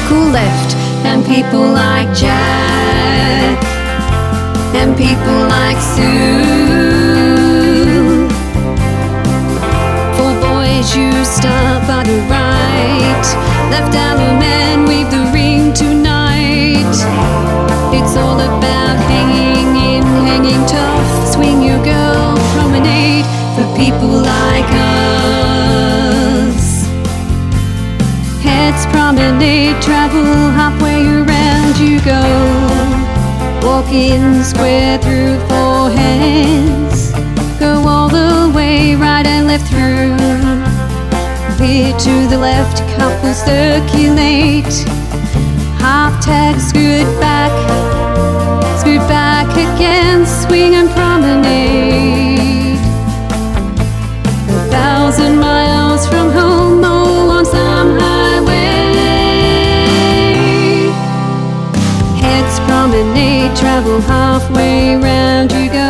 cool left, and people like Jack, and people like Sue. For boys, you start by the right, left arrow man, wave the ring tonight. It's all about hanging in, hanging tough, swing your girl, promenade for people like us. Heads promenade, travel halfway around you go. Walk in square through four hands, go all the way right and left through. Veer to the left, couples circulate. Half tag, scoot back again, swing and promenade. 1,000 miles from home, oh, on some highway. Heads promenade, travel halfway round you go.